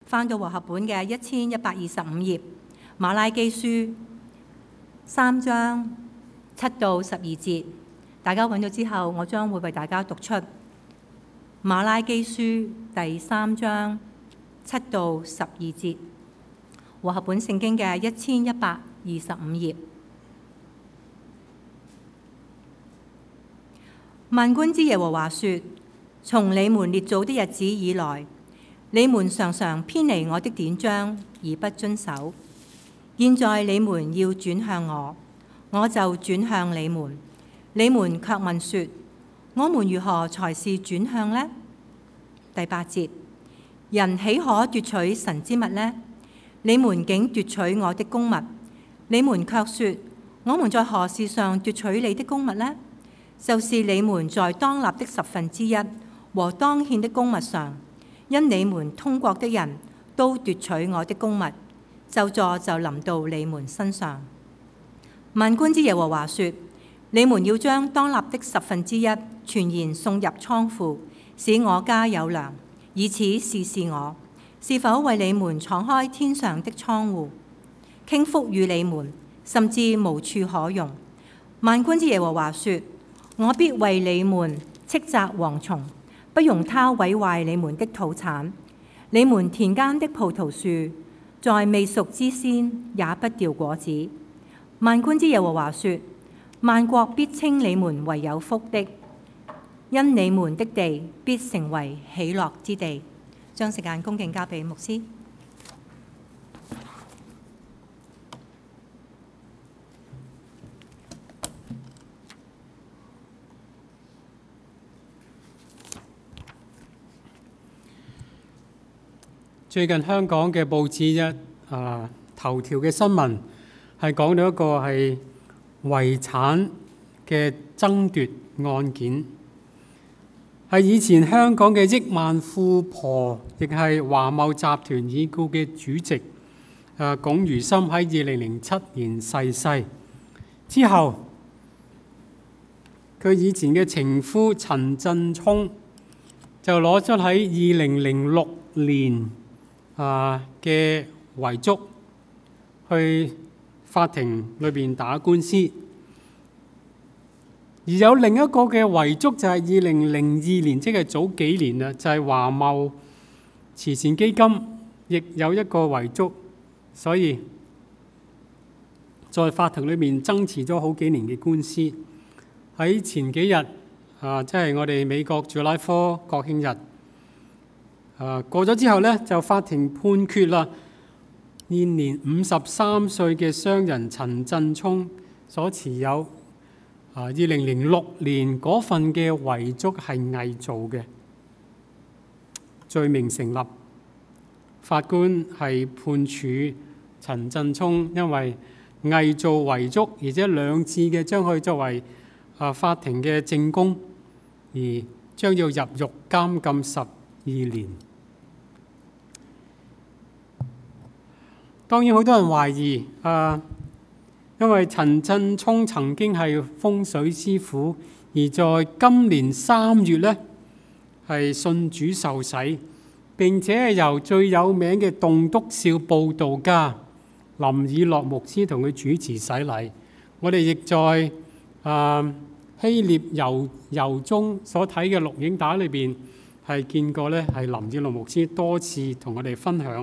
翻到和合本嘅1125頁，馬拉基書3章7到12節，大家揾到之後，我將會為大家讀出馬拉基書第3章7到12節，和合本聖經嘅1125頁。萬軍之耶和華說：從你們列祖的日子以來，你們常常偏離我的典章而不遵守。現在你們要轉向我，我就轉向你們。你們卻問說：我們如何才是轉向呢？第8節，人豈可奪取神之物呢？你們竟奪取我的公物。你們卻說：我們在何事上奪取你的公物呢？就是你們在當納的1/10和當獻的公物上，因你們通國的人都奪取我的公物，咒詛就臨到你們身上。萬軍之耶和華說：你們要將當納的1/10全然送入倉庫，使我家有糧，以此試試我是否為你們敞開天上的窗戶，傾福與你們，甚至無處可容。萬軍之耶和華說：我必為你們斥責蝗蟲，不容它毀壞你們的土產。你們田間的葡萄樹在未熟之先也不掉果子。萬軍之耶和華說：萬國必稱你們為有福的，因你們的地必成為喜樂之地。將時間恭敬交俾牧師。 最近香港嘅報紙頭條嘅新聞係講到一個係遺產嘅爭奪案件，係以前香港嘅億萬富婆，亦係華懋集團已故嘅主席龔如心喺2007年逝世之後，佢以前嘅情夫陳振聰就攞出喺2006年嘅遺囑去法庭裏邊打官司，而有另一個嘅遺囑就係2002年，即係早幾年啦，就係華懋慈善基金亦有一個遺囑，所以在法庭裏面爭持咗好幾年嘅官司。喺前幾日即係我哋美國朱拉科國慶日過咗之後呢，就法庭判決啦，現年53歲嘅商人陳振聰所持有2006年嗰份嘅遺囑係偽造嘅，罪名成立。法官係判處陳振聰因為偽造遺囑，而且兩次嘅將佢作為法庭嘅證供，而將要入獄監禁12年。當然好多人懷疑因為陳振聰曾經係風水師傅，而在今年3月呢係信主受洗，並且係由最有名嘅棟篤笑佈道家林以諾牧師同佢主持洗禮。我哋亦在希臘遊中所睇嘅錄影帶裏邊係見過呢係林以諾牧師多次同我哋分享。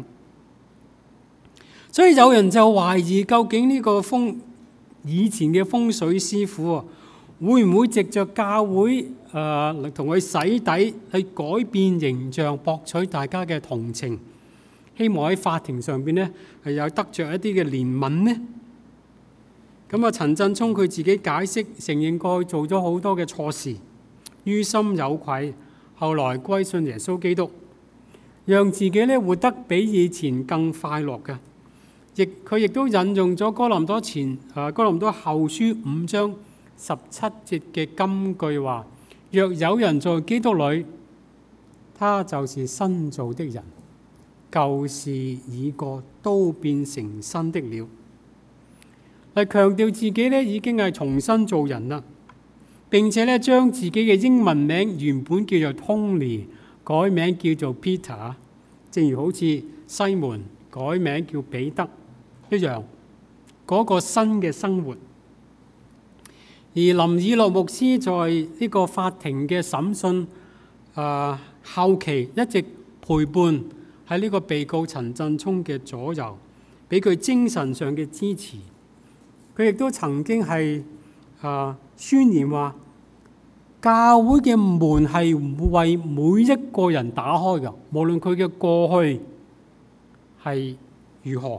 所以有人就懷疑，究竟呢個以前嘅風水師傅會唔會藉着教會同佢洗底，去改變形象，博取大家嘅同情，希望喺法庭上邊呢係有得着一啲嘅憐憫呢？咁陳振聰佢自己解釋承認過去做咗好多嘅錯事，於心有愧，後來歸信耶穌基督，讓自己呢活得比以前更快樂嘅。佢亦都引用咗哥林多後書5章17節嘅金句話：若有人在基督裏，他就是新造的人，舊事已過，都變成新的了。係強調自己已經係重新做人啦，並且將自己嘅英文名原本叫做 Tony 改名叫做 Peter， 正如好似西門改名叫彼得一樣，嗰個新嘅生活。而林以諾牧師在呢個法庭嘅審訊後期一直陪伴喺呢個被告陳振聰嘅左右，俾佢精神上嘅支持。佢亦都曾經係宣言話，教會嘅門係為每一個人打開嘅，無論佢嘅過去係如何。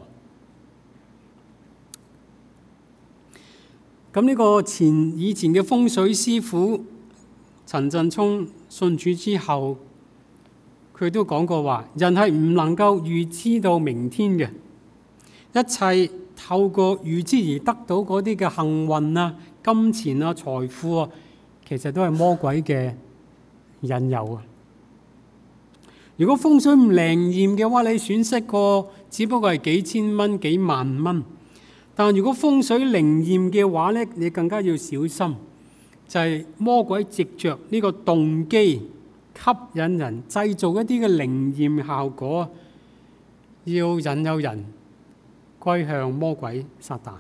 咁呢個以前嘅風水師傅陳振聰信主之後，佢都講過話，人係唔能夠預知到明天嘅，一切透過預知而得到嗰啲嘅幸運啊、金錢啊、財富啊，其實都係魔鬼嘅引誘啊！如果風水唔靈驗嘅話，你損失過只不過係幾千蚊、幾萬蚊。但如果風水靈驗嘅話咧，你更加要小心，就係魔鬼藉着呢個動機吸引人，製造一啲嘅靈驗效果，要引誘人歸向魔鬼撒旦。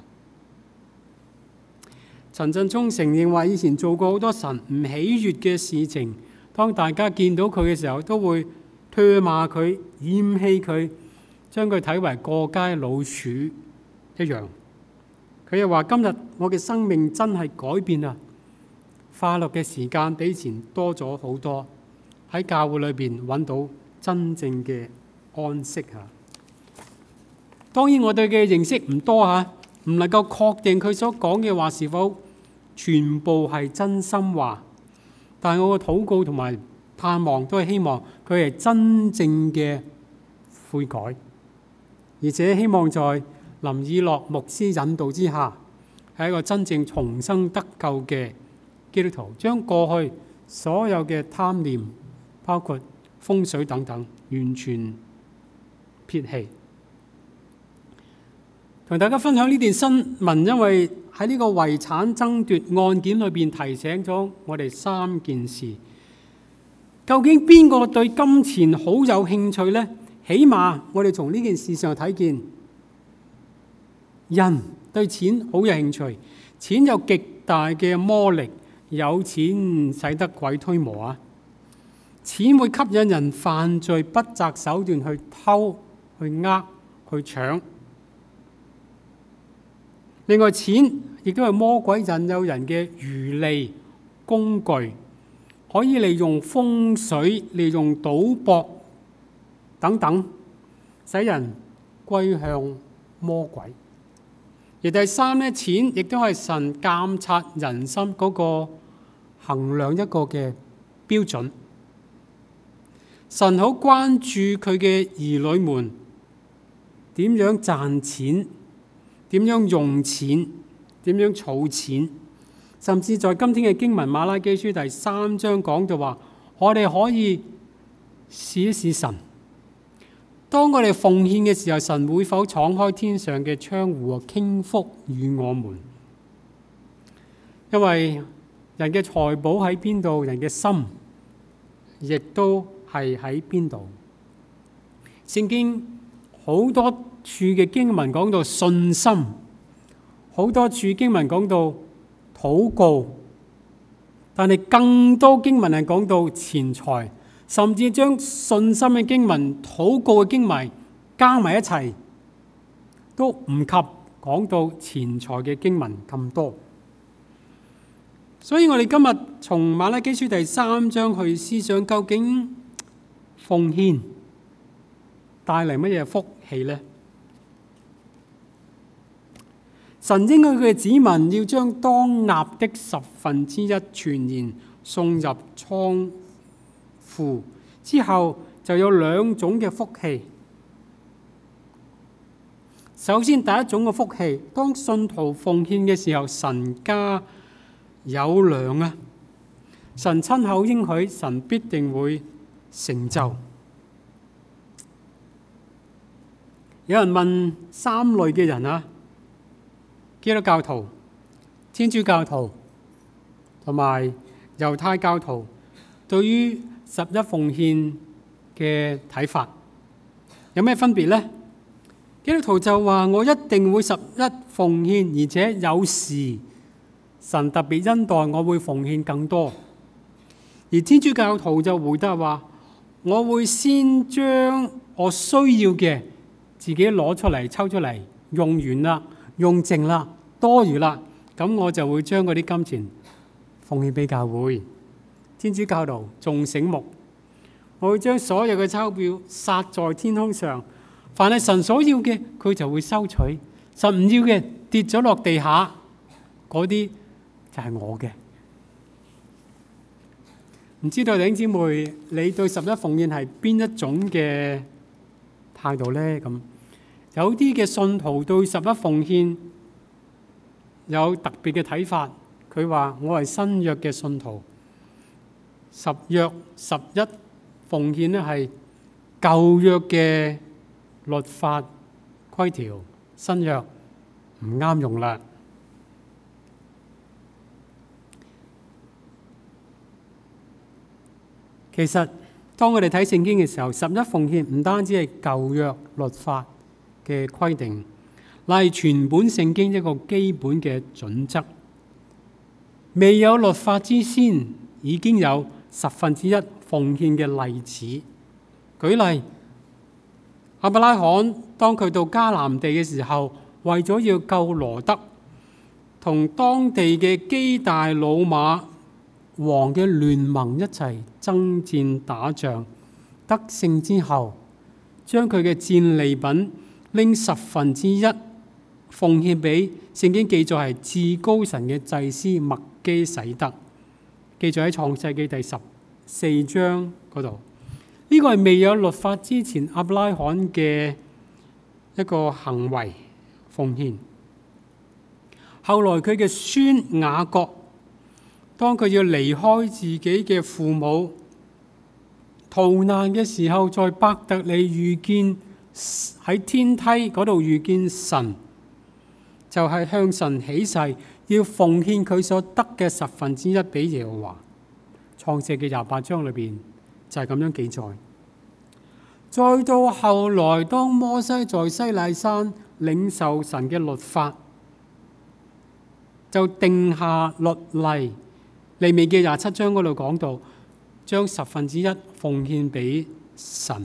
陳振聰承認話，以前做過好多神唔喜悅嘅事情，當大家見到佢嘅時候，都會唾罵佢、厭棄佢，將佢睇為過街老鼠一樣。佢又話：今日我嘅生命真係改變啦，快樂嘅時間比以前多咗好多，喺教會裏邊揾到真正嘅安息嚇。當然我對佢嘅認識唔多嚇，唔能夠確定佢所講嘅話是否全部係真心話。但係我嘅禱告同埋盼望都係希望佢係真正嘅悔改，而且希望在林以諾牧師引導之下，係一個真正重生得救嘅基督徒，將過去所有嘅貪念，包括風水等等，完全撇棄。同大家分享呢段新聞，因為喺呢個遺產爭奪案件裏邊提醒咗我哋三件事。究竟邊個對金錢好有興趣呢？起碼我哋從呢件事上睇見，人對錢好有興趣，錢有極大嘅魔力，有錢使得鬼推磨啊！錢會吸引人犯罪，不擇手段去偷、去呃、去搶。另外，錢亦都係魔鬼引誘人嘅漁利工具，可以利用風水、利用賭博等等，使人歸向魔鬼。而第三咧，錢亦都係神監察人心嗰個衡量一個嘅標準。神好關注佢嘅兒女們點樣賺錢，點樣用錢，點樣儲錢，甚至在今天嘅經文馬拉基書第3章講到話，我哋可以試一試神。當我哋奉獻嘅時候，神會否敞開天上嘅窗戶，傾福與我們？因為人嘅財寶喺邊度，人嘅心亦都係喺邊度。聖經好多處嘅經文講到信心，好多處經文講到禱告，但係更多經文係講到錢財。甚至將信心嘅經文、禱告嘅經文加埋一齊，都唔及講到錢財嘅經文咁多。所以我哋今日從馬拉基書第3章去思想，究竟奉獻帶嚟乜嘢福氣呢？神應許佢嘅子民要將當納的1/10全然送入倉庫，之後就有2種嘅福氣。首先，第一種嘅福氣，當信徒奉獻嘅時候，神家有糧啊！神親口應許，神必定會成就。有人問3類嘅人啊，基督教徒、天主教徒同埋猶太教徒對於11奉獻嘅睇法。 有咩分別呢？基督徒就話我一定會十一奉獻，而且有時神特別恩待我會奉獻更多。而天主教徒就回答話，我會先將我需要嘅自己攞出嚟，抽出嚟，用完啦，用剩啦，多餘啦，咁我就會將嗰啲金錢奉獻俾教會。天主教徒仲醒目，我會將所有嘅鈔票撒在天空上，凡係神所要嘅，佢就會收取；神唔要嘅跌咗落地下，嗰啲就係我嘅。唔知道弟兄姊妹，你對十一奉獻係邊一種嘅態度呢？咁有啲嘅信徒對十一奉獻有特別嘅睇法，佢話我係新約嘅信徒，十一奉獻咧係舊約嘅律法規條，新約唔啱用啦。其實當我哋睇聖經嘅時候，十一奉獻唔單止係舊約律法嘅規定，乃係全本聖經一個基本嘅準則。未有律法之先，已經有1/10奉獻嘅例子。舉例，亞伯拉罕當佢到迦南地嘅時候，為咗要救羅得，同當地嘅基大老馬王嘅聯盟一齊爭戰打仗，得勝之後，將佢嘅戰利品拎1/10奉獻俾聖經記載係至高神嘅祭司麥基洗德，記載喺創世記第14章嗰度。呢個係未有律法之前亞伯拉罕嘅一個行為奉獻。後來佢嘅孫雅各，當佢要離開自己嘅父母逃難嘅時候，在伯特利遇見喺天梯嗰度遇見神，就係向神起誓要奉獻佢所得嘅1/10俾耶和華。創世記28章裏邊就係咁樣記載。再到後來，當摩西在西乃山領受神嘅律法，就定下律例。利未記27章嗰度講到，將1/10奉獻俾神。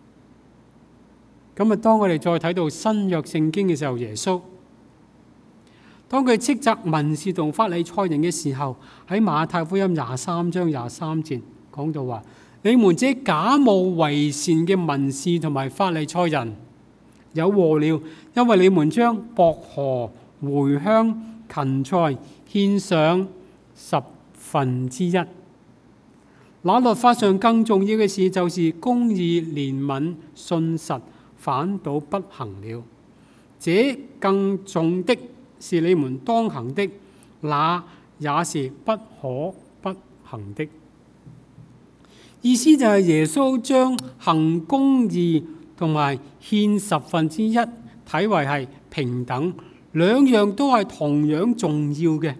咁啊，當我哋再睇到新約聖經嘅時候，耶穌當佢斥責文士同法利賽人嘅時候，喺馬太福音23章23節講到話：你們這假冒為善嘅文士同埋法利賽人，有禍了，因為你們將薄荷、茴香、芹菜獻上1/10。那律法上更重要嘅事，就是公義、憐憫、信實，反倒不行了。這更重的是你們當行的，那也是不可不行的。意思就係耶穌將行公義同埋獻1/10睇為係平等，兩樣都係同樣重要嘅。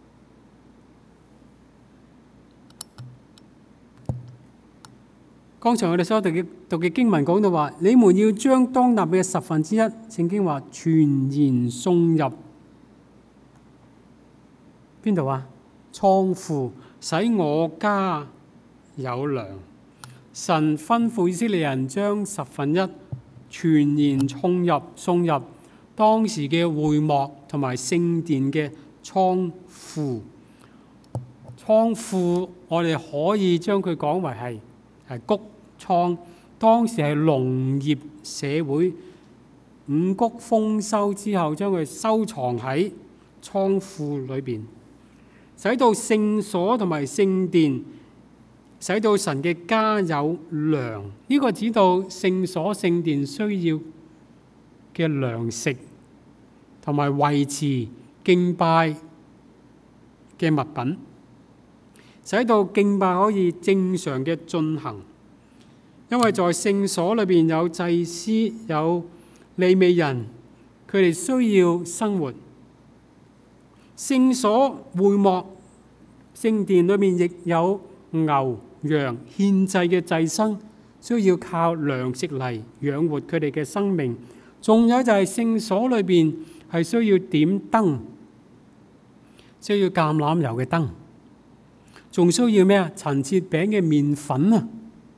剛才我哋所讀嘅經文講到話，你們要將當納嘅1/10，聖經話全然送入邊度啊？倉庫，使我家有糧。神吩咐以色列人將1/10全然送入當時嘅會幕同埋聖殿嘅倉庫。倉庫我哋可以將佢講為係穀倉，當時係農業社會，五穀豐收之後將佢收藏喺倉庫裏邊，使到聖所同埋聖殿，使到神嘅家有糧。呢個指到聖所聖殿需要嘅糧食同埋維持敬拜嘅物品，使到敬拜可以正常嘅進行。因為在聖所裏邊有祭司、有利未人，佢哋需要生活。聖所、會幕、聖殿裏面亦有牛羊獻祭嘅祭牲， 需要靠糧食嚟養活佢哋嘅生命。仲有就係聖所裏邊係需要點燈，需要橄欖油嘅燈，仲需要咩啊？陳設餅嘅麵粉啊！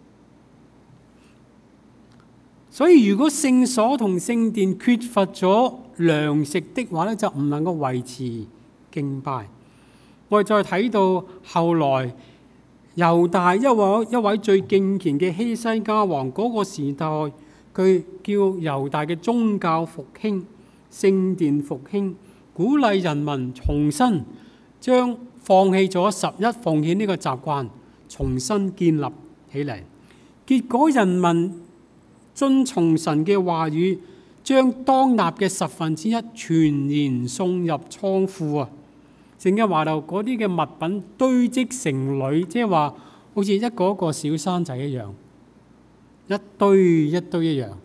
所以如果聖所同聖殿缺乏咗糧食的話咧，就唔能夠維持敬拜。我哋再睇到後來猶大一位最敬虔嘅希西家王嗰個時代，佢叫猶大嘅宗教復興、聖殿復興，鼓勵人民重新將放棄咗11奉獻呢個習慣重新建立起嚟。結果人民遵從神嘅話語，將當納嘅1/10全然送入倉庫啊！聖經話到嗰啲嘅物品堆積成壘，即係話好似一個一個小山仔一樣，一堆一堆一樣。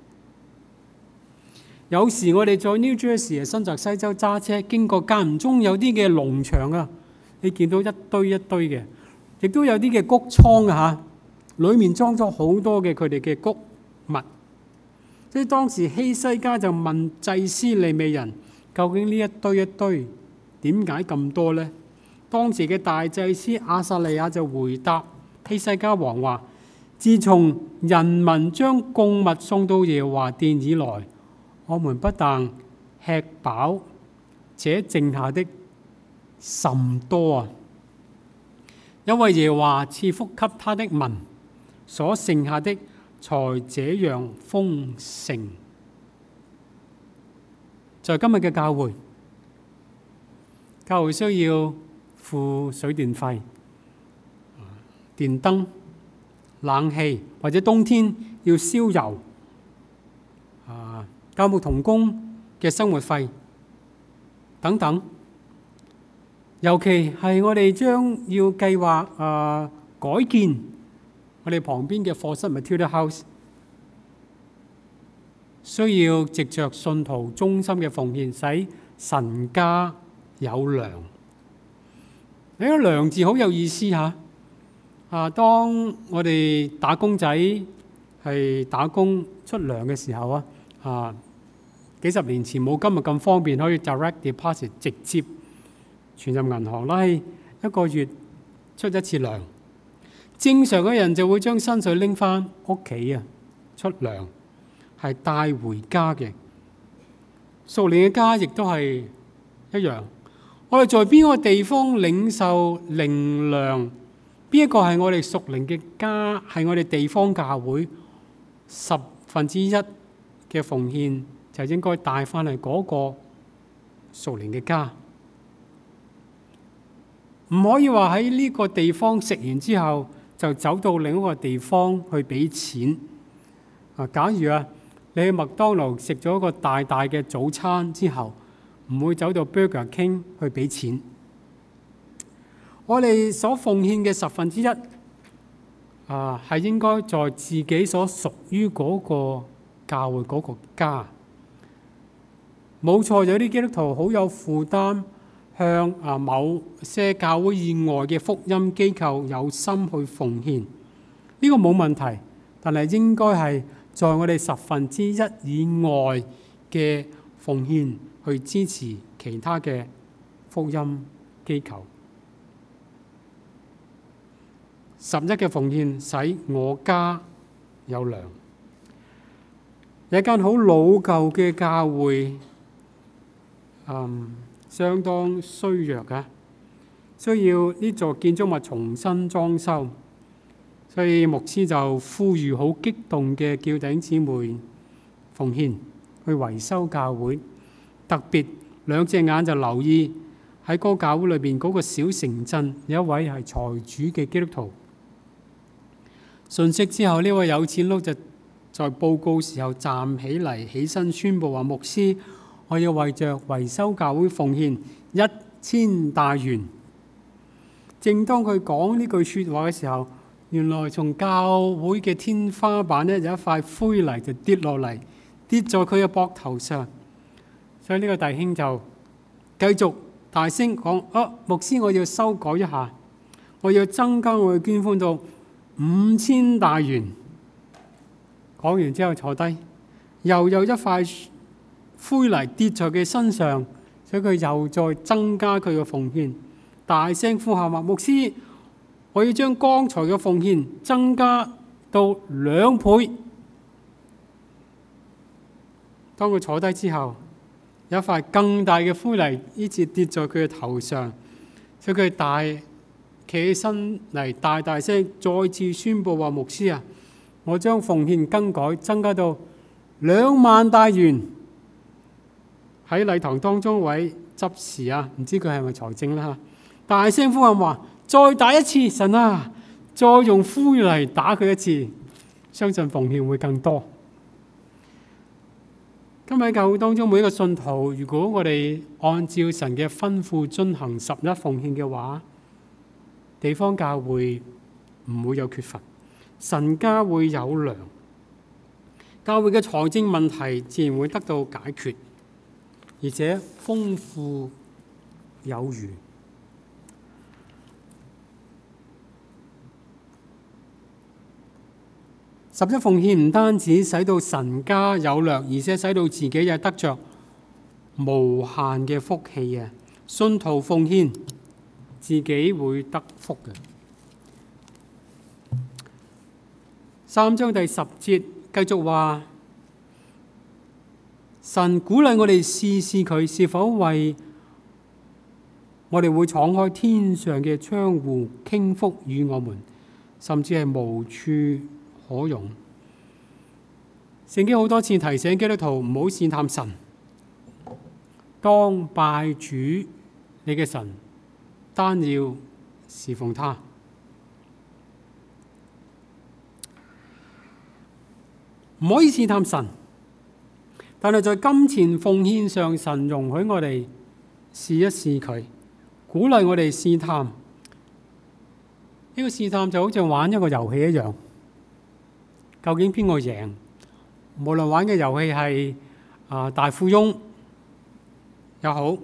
有時我哋在 New Jersey 新澤西州揸車經過，間唔中有啲嘅農場啊，你見到一堆一堆嘅，亦都有啲嘅穀倉啊嚇，裡面裝咗好多嘅佢哋嘅穀物。即係當時希西家就問祭司利未人：究竟呢一堆一堆點解咁多呢？當時嘅大祭司亞撒利亞就回答希西家王話：自從人民將供物送到耶和華殿以來，我們不但吃飽，且剩下的甚多啊！因為耶和華賜福給他的民，所剩下的才這樣豐盛。在今日嘅教會，教會需要付水電費、電燈、冷氣，或者冬天要燒油、教牧同工嘅生活費等等。尤其係我哋將要計劃改建我哋旁邊嘅課室 Matilda House， 需要藉着信徒忠心嘅奉獻，使神家有糧。呢個糧字好有意思嚇。當我哋打工仔係打工出糧嘅時候幾十年前冇今日咁方便，可以 direct deposit 直接存入銀行啦，一個月出一次糧。正常嘅人就會將薪水拎翻屋企出糧，係帶回家嘅。屬靈嘅家亦都係一樣。我哋在邊個地方領受靈糧，邊一個係我哋屬靈嘅家，係我哋地方教會1/10嘅奉獻，就應該帶翻嚟嗰個屬靈嘅家。唔可以話喺呢個地方食完之後就走到另一個地方去俾錢。假如你去麥當勞食咗一個大大嘅早餐之後，唔會走到 Burger King 去俾錢。我哋所奉獻嘅1/10係應該在自己所屬於嗰個教會嗰個家。冇錯，有啲基督徒好有負擔，向某些教會以外嘅福音機構有心去奉獻，呢個冇問題。但係應該係在我哋1/10以外嘅奉獻，去支持其他嘅福音機構。11嘅奉獻使我家有糧。有一間好老舊嘅教會，相當衰弱嘅，需要呢座建築物重新裝修，所以牧師就呼籲好激動嘅叫弟兄姊妹奉獻去維修教會。特別兩隻眼就留意喺嗰個教會裏邊嗰個小城鎮有一位係財主嘅基督徒。信息之後，呢位有錢佬就在報告時候站起嚟，起身宣佈話：牧師，我要為着維修教會奉獻1000大元。正當佢講呢句説話嘅時候，原來從教會嘅天花板有一塊灰泥就跌落嚟，跌在佢嘅膊頭上。所以呢個弟兄就繼續大聲講：牧師，我要修改一下，我要增加我嘅捐款到5000大元。 講完之後坐低，又有一塊灰泥跌在佢身上，所以佢又再增加佢嘅奉獻，大聲呼喊話：牧師，我要將剛才嘅奉獻增加到2倍。當佢坐低之後，有一塊更大嘅灰泥呢次跌在佢嘅頭上，所以佢企起身嚟，大大聲再次宣佈話：牧師啊，我將奉獻更改，增加到2萬大元。喺禮堂當中位執事啊，唔知佢係咪財政啦，大聲呼喊話：再打一次，神啊，再用灰泥打佢一次，相信奉獻會更多。今日喺教會當中，每一個信徒，如果我哋按照神嘅吩咐進行11奉獻嘅話，地方教會唔會有缺乏，神家會有糧，教會嘅財政問題自然會得到解決，而且豐富有餘。11奉獻唔單止使到神家有糧，而且使到自己也得着無限嘅福氣啊！信徒奉獻，自己會得福嘅。3章第10節繼續話：神鼓勵我哋試試佢是否為我哋會敞開天上嘅窗戶，傾福與我們，甚至係無處可容。聖經好多次提醒基督徒唔好試探神，當拜主你嘅神，單要侍奉他。唔可以試探神，但係在金錢奉獻上，神容許我哋試一試佢，鼓勵我哋試探。呢個試探就好似玩一個遊戲一樣。究竟邊個贏？無論玩嘅遊戲係大富翁又好，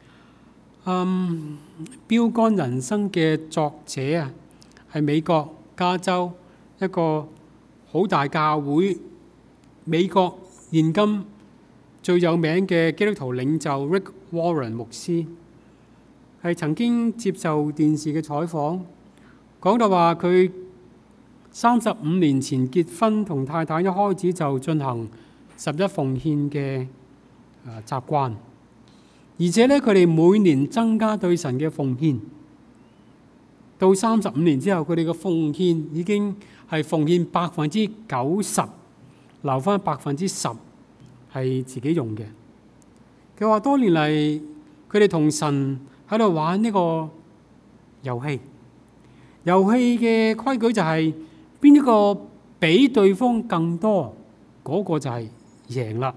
標杆人生嘅作者啊，係美國加州一個好大教會，美國現今最有名嘅基督徒領袖 Rick Warren 牧師，係曾經接受電視嘅採訪，講到話佢35年前結婚，同太太一開始就進行11奉獻嘅習慣，而且咧佢哋每年增加對神嘅奉獻，到35年之後，佢哋嘅奉獻已經係奉獻90%，留翻10%係自己用嘅。佢話多年嚟，佢哋同神喺度玩呢個遊戲，遊戲嘅規矩就係邊一個比對方更多，嗰個就係贏啦。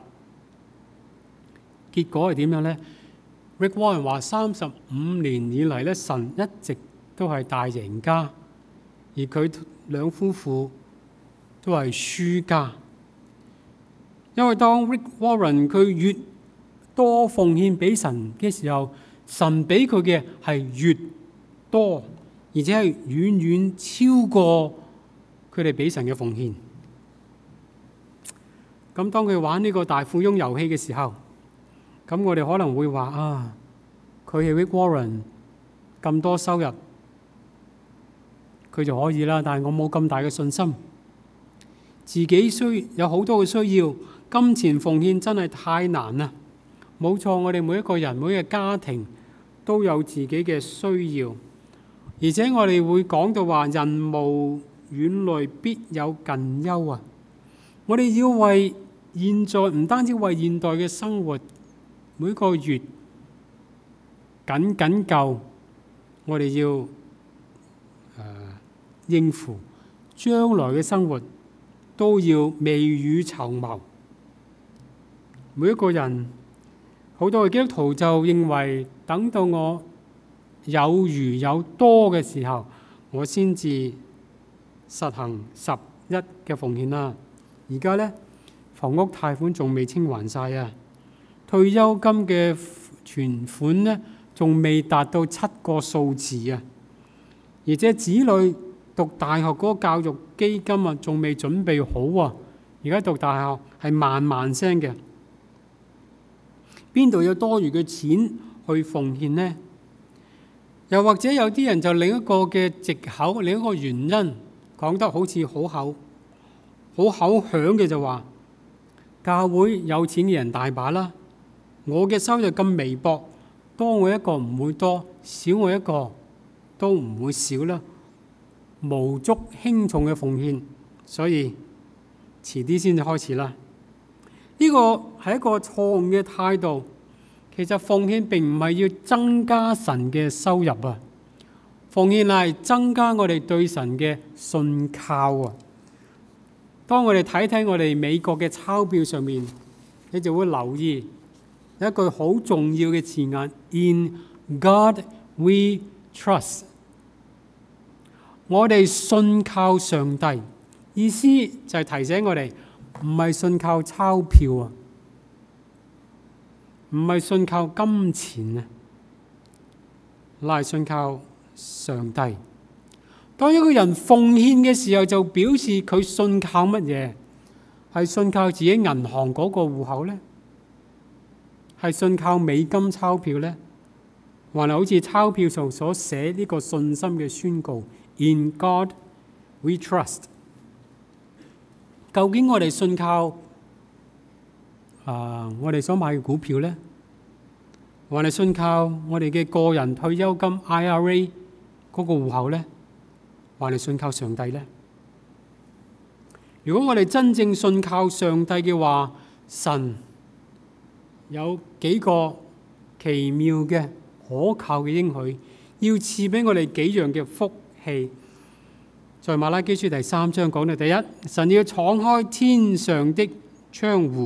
結果係點樣呢？ Rick Warren 話35年以嚟咧，神一直都係大贏家，而佢兩夫婦都係輸家。因為當 Rick Warren 佢越多奉獻俾神嘅時候，神俾佢嘅係越多，而且係遠遠超過佢哋俾神嘅奉獻。咁當佢玩呢個大富翁遊戲嘅時候，咁我哋可能會話佢係 Rick Warren 咁多收入，佢就可以啦。但係我冇咁大嘅信心，自己有好多嘅需要，金錢奉獻真係太難啦。冇錯，我哋每一個人、每一個家庭都有自己嘅需要，而且我哋會講到話人無遠慮，必有近憂啊！我哋要為現在，唔單止為現代嘅生活，每個月僅夠，我哋要應付將來嘅生活，都要未雨綢繆。每一個人，好多嘅基督徒就認為，等到我有餘有多嘅時候，我先至實行11嘅奉獻啦。而家呢，房屋貸款仲未清還晒啊，退休金嘅存款呢，仲未達到7個數字啊，而且子女讀大學嗰個教育基金啊，仲未準備好啊， 而家讀大學係萬萬聲嘅，邊度有多餘嘅錢去奉獻呢？又或者有啲人就另一個嘅藉口，另一個原因講得好似好口響嘅，就話教會有錢嘅人大把啦，我嘅收入咁微薄，多我一個唔會多，少我一個都唔會少啦，無足輕重嘅奉獻，所以遲啲先至開始啦。呢個係一個錯誤嘅態度。其實奉獻並唔係要增加神嘅收入啊，奉獻係增加我哋對神嘅信靠啊。當我哋睇我哋美國嘅鈔票上面，你就會留意有一句好重要嘅字眼 ：In God we trust。我哋信靠上帝，意思就係提醒我哋唔係信靠鈔票啊。唔係信靠金錢啊，乃係信靠上帝。當一個人奉獻嘅時候，就表示佢信靠乜嘢？係信靠自己銀行嗰個戶口呢？係信靠美金鈔票呢？還係好似鈔票上所寫呢個信心嘅宣告 ：In God we trust。究竟我哋信靠我哋所買嘅股票呢？還係信靠我哋嘅個人退休金 IRA 嗰個戶口呢？還係信靠上帝呢？如果我哋真正信靠上帝嘅話，神有幾個奇妙嘅可靠嘅應許，要賜俾我哋幾樣嘅福氣。在馬拉基書第3章講到，第一，神要敞開天上的窗戶。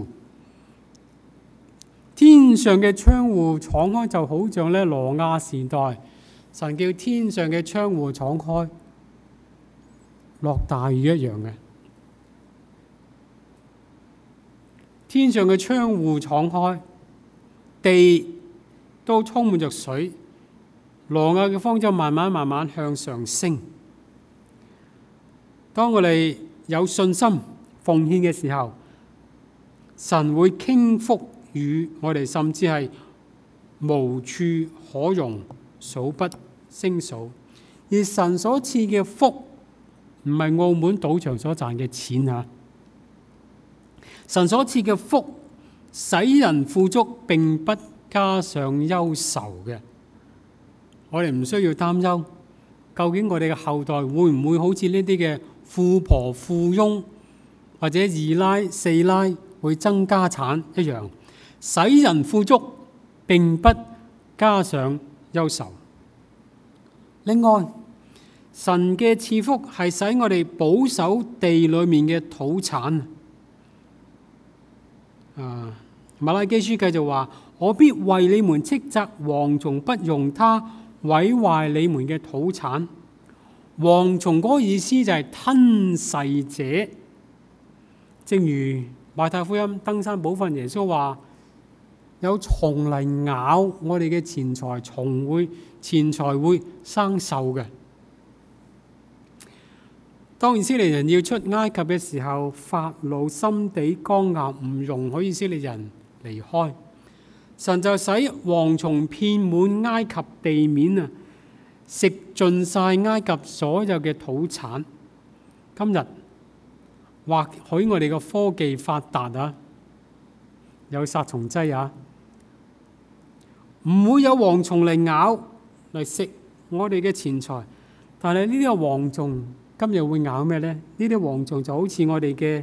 天上嘅窗戶敞開，就好像咧挪亞時代，神叫天上嘅窗戶敞開，落大雨一樣嘅。天上嘅窗戶敞開，地都充滿着水，挪亞嘅方舟慢慢向上升。當我哋有信心奉獻嘅時候，神會傾福與我哋，甚至係無處可容，數不勝數。而神所賜嘅福唔係澳門賭場所賺嘅錢啊！神所賜嘅福使人富足，並不加上憂愁嘅。我哋唔需要擔憂，究竟我哋嘅後代會唔會好似呢啲嘅富婆、富翁或者二奶、四奶會增加產一樣，使人富足，並不加上憂愁。另外，神嘅賜福係使我哋保守地裏面嘅土產。馬拉基書繼續話：我必為你們斥責蝗蟲，不容它毀壞你們嘅土產。蝗蟲嗰個意思就係吞噬者，正如馬太福音登山寶訓耶穌話：有蟲嚟咬我哋嘅錢財，錢財會生鏽嘅。當以色列人要出埃及嘅時候，法老心地剛硬，唔容許以色列人離開。神就使蝗蟲遍滿埃及地面啊，食盡晒埃及所有嘅土產。今日或許我哋嘅科技發達啊，有殺蟲劑啊，唔會有蝗蟲嚟咬嚟食我哋嘅錢財。但係呢啲嘅蝗蟲今日會咬咩呢？呢啲蝗蟲就好似我哋嘅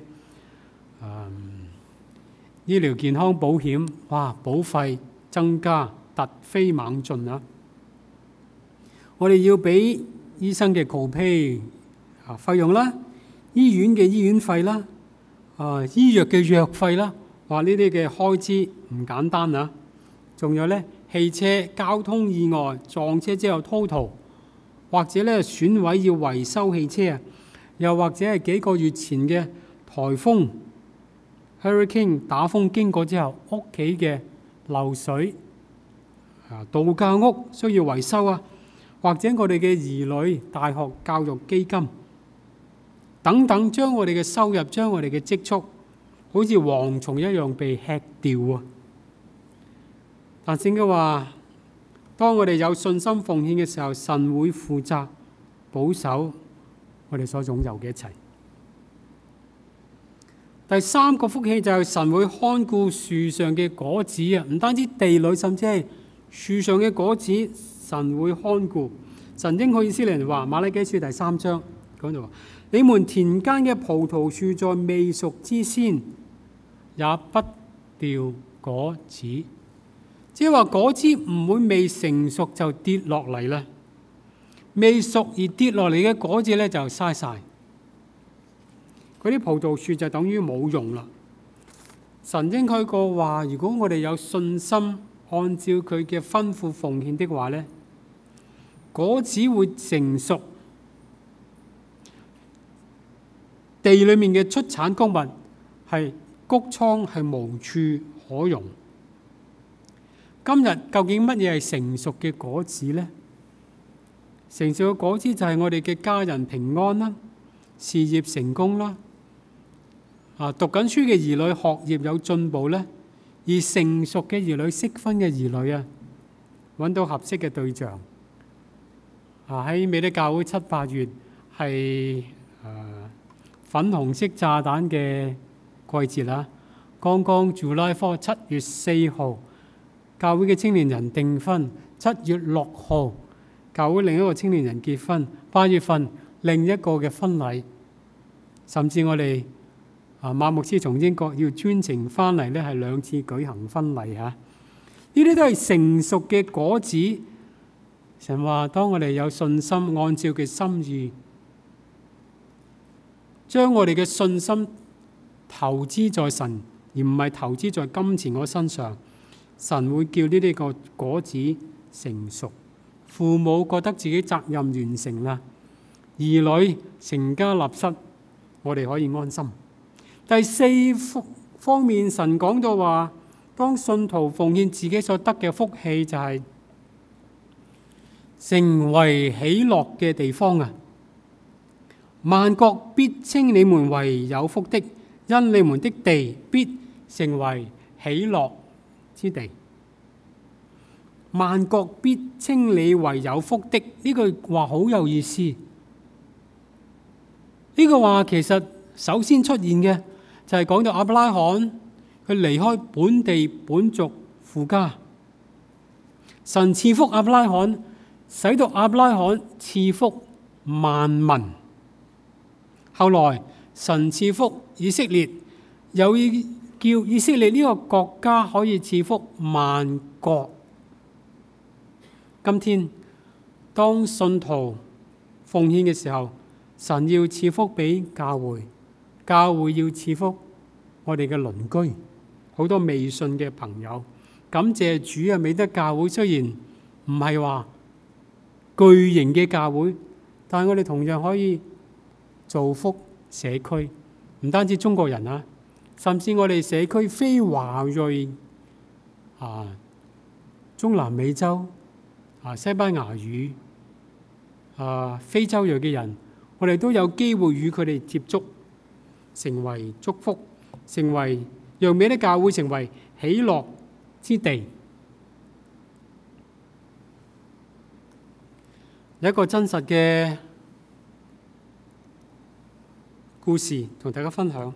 醫療健康保險，哇！保費增加，突飛猛進啊！我哋要俾醫生嘅copay費用啦，醫院嘅醫院費啦，醫藥嘅藥費啦，話呢啲嘅開支唔簡單啊！仲有呢，汽車交通意外撞車之後total，或者咧損毀要維修汽車啊，又或者係幾個月前嘅颱風 Hurricane 打風經過之後，屋企嘅漏水度假屋需要維修啊，或者我哋嘅兒女大學教育基金等等，將我哋嘅收入、將我哋嘅積蓄好似蝗蟲一樣被吃掉啊！但聖經話，當我哋有信心奉獻嘅時候，神會負責保守我哋所擁有嘅一切。第三個福氣就係神會看顧樹上嘅果子啊！唔單止地裏，甚至係樹上嘅果子，神會看顧。神應許以色列人話，馬拉基書第3章講到話：你們田間嘅葡萄樹在未熟之先也不掉果子，即係話果子唔會未成熟就跌落嚟啦。未熟而跌落嚟嘅果子咧就嘥晒。嗰啲葡萄樹就等於冇用啦。神應許過話，如果我哋有信心，按照佢嘅吩咐奉獻的話咧，果子會成熟，地裏面嘅出產穀物係谷倉係無處可容。今日究竟乜嘢係成熟嘅果子呢？成熟嘅果子就係我哋嘅家人平安啦，事業成功啦，讀緊書嘅兒女學業有進步咧，而成熟嘅兒女、適婚嘅兒女啊，揾到合適嘅對象。喺美德教會7、8月係粉紅色炸彈嘅季節啦。剛剛 July 4 7月4號，教會嘅青年人訂婚；7月6號，教會另一個青年人結婚；8月份另一個嘅婚禮，甚至我哋馬牧師從英國要專程翻嚟咧，係2次舉行婚禮嚇。呢啲都係成熟嘅果子。神話，當我哋有信心，按照佢心意，將我哋嘅信心投資在神，而唔係投資在金錢嗰身上，神會叫呢啲個果子成熟。父母覺得自己責任完成啦，兒女成家立室，我哋可以安心。第4方面，神講到話，當信徒奉獻自己所得嘅福氣，就係成為喜樂嘅地方啊！萬國必稱你們為有福的，因你們的地必成為喜樂之地。萬國必稱你為有福的，呢句話好有意思。呢句話其實首先出現嘅就係講到亞伯拉罕佢離開本地本族父家，神賜福亞伯拉罕，使到亞伯拉罕賜福萬民。後來神賜福以色列，又要叫以色列呢個國家可以賜福萬國。今天當信徒奉獻嘅時候，神要賜福俾教會，教會要賜福我哋嘅鄰居，好多未信嘅朋友。感謝主啊！美德教會雖然唔係話巨型嘅教會，但係我哋同樣可以造福社區，唔單止中國人啊，甚至我哋社區非華裔中南美洲西班牙語非洲裔嘅人，我哋都有機會與佢哋接觸，成為祝福，成為讓美德教會成為喜樂之地。有一個真實嘅故事同大家分享。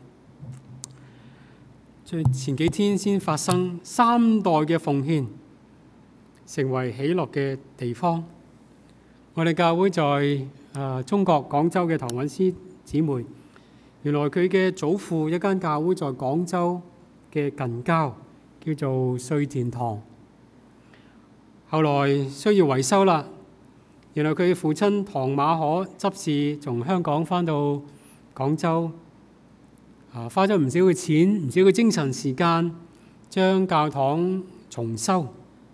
前幾天先發生3代嘅奉獻，成為喜樂嘅地方。我哋教會在中國廣州嘅唐韻詩姊妹，原來佢嘅祖父一間教會在廣州嘅近郊，叫做瑞田堂。後來需要維修啦。原來佢父親唐馬可執事從香港返到廣州，花咗唔少嘅錢、唔少嘅精神時間，將教堂重修。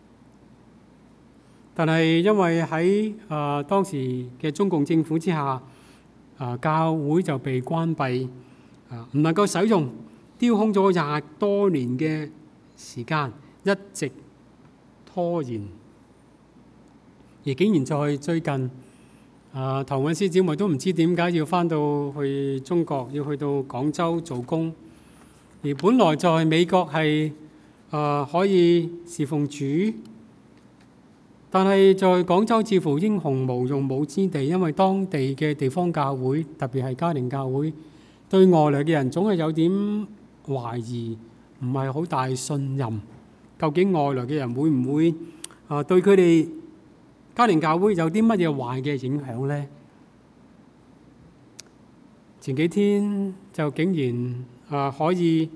但係因為喺當時嘅中共政府之下，教會就被關閉，唔能夠使用，丟空咗20多年嘅時間，一直拖延。而竟然在最近，唐韻詩姊妹都唔知點解要返到去中國，要去到廣州做工。 而本來在美國係可以侍奉主，但係在廣州似乎英雄無用武之地，因為當地嘅地方教會，特別係家庭教會，對外來嘅人總係有點懷疑，唔係好大信任。究竟外來嘅人會唔會對佢哋家庭教會有啲乜嘢壞嘅影響呢？前幾天就竟然可以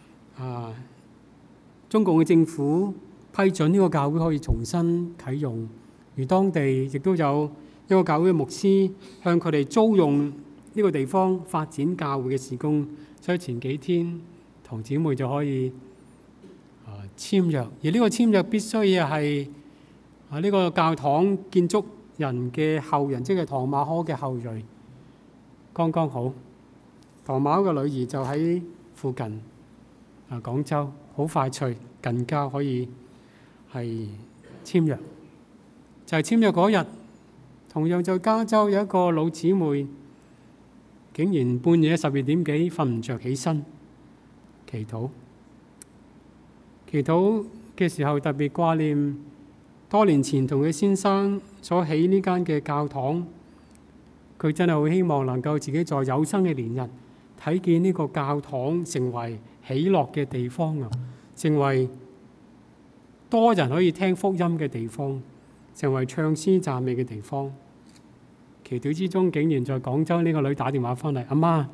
中共嘅政府批准呢個教會可以重新啟用，而當地亦都有一個教會嘅牧師向佢哋租用呢個地方發展教會嘅事工，所以前幾天堂姊妹就可以簽約，而呢個簽約必須要係呢個教堂建築人嘅後人，即係唐馬可嘅後裔，剛剛好。唐馬可嘅女兒就喺附近廣州，好快脆近郊可以係簽約。就係簽約嗰日，同樣在加州有一個老姊妹，竟然半夜12點幾瞓唔着起身祈禱。祈禱嘅時候特別掛念多年前同佢先生所起呢間嘅教堂，佢真係好希望能夠自己在有生嘅年日睇見呢個教堂成為喜樂嘅地方啊，成為多人可以聽福音嘅地方，成為唱詩讚美嘅地方。祈禱之中，竟然在廣州呢個女打電話翻嚟，阿媽，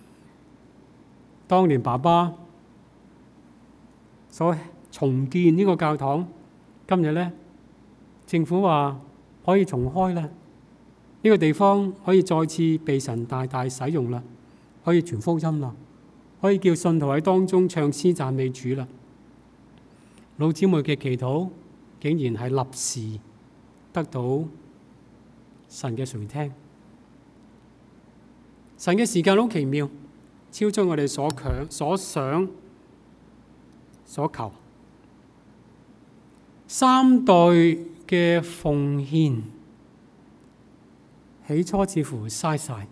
當年爸爸所重建呢個教堂，今日呢政府話可以重開啦，呢個地方可以再次被神大大使用啦，可以傳福音啦，可以叫信徒喺當中唱詩讚美主啦。老姊妹嘅祈禱竟然係立時得到神嘅垂聽。神嘅時間好奇妙，超出我哋所想所求。3代嘅奉獻，起初似乎嘥晒，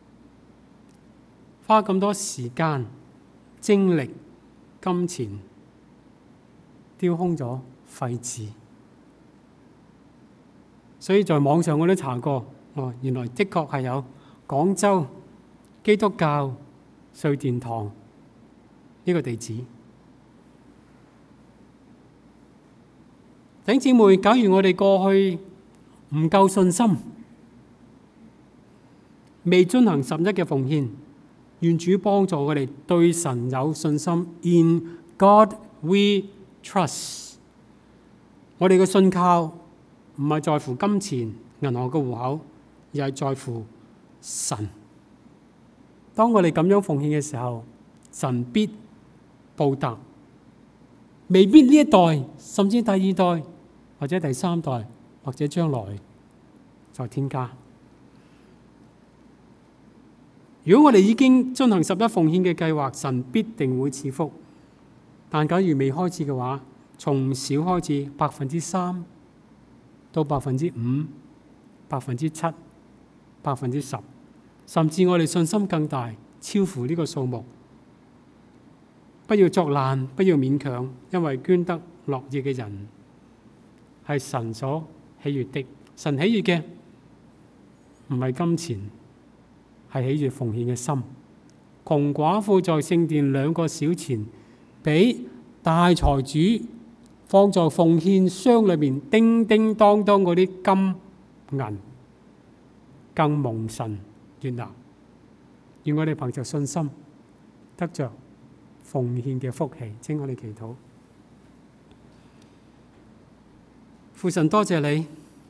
花咁多時間、精力、金錢，丟空咗、廢置。所以在網上我都查過，原來的確係有廣州基督教瑞典堂呢個地址。弟兄姊妹，假如我哋過去唔夠信心，未進行11嘅奉獻，願主幫助我哋對神有信心。In God we trust。我哋嘅信靠唔係在乎金錢、銀行嘅戶口，而係在乎神。當我哋咁樣奉獻嘅時候，神必報答。未必呢一代，甚至第2代，或者第3代，或者將來再添加。如果我哋已經進行11奉獻嘅計劃，神必定會賜福。但假如未開始嘅話，從小開始3%到5%、7%、10%，甚至我哋信心更大，超乎呢個數目。不要作難，不要勉強，因為捐得樂意嘅人係神所喜悅的。神喜悅嘅唔係金錢，係喜悅奉獻嘅心。窮寡婦在聖殿2個小錢，比大財主放在奉獻箱裏面叮叮當當嗰啲金銀更蒙神悅納。願我哋憑着信心得着奉獻嘅福氣。請我哋祈禱。父神，多謝你，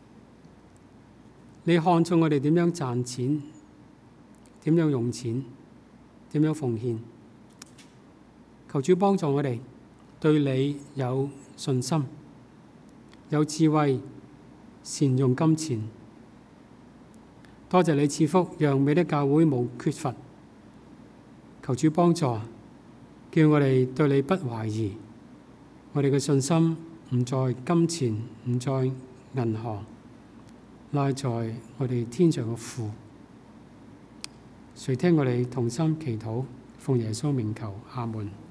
你看重我哋點樣賺錢，點樣用錢，點樣奉獻。求主幫助我哋對你有信心，有智慧，善用金錢。多謝你賜福，讓美的教會無缺乏。求主幫助，叫我哋對你不懷疑。我哋嘅信心唔在金錢，唔在銀行，乃在我哋天上嘅父。垂聽我哋同心祈禱，奉耶穌名求，阿門。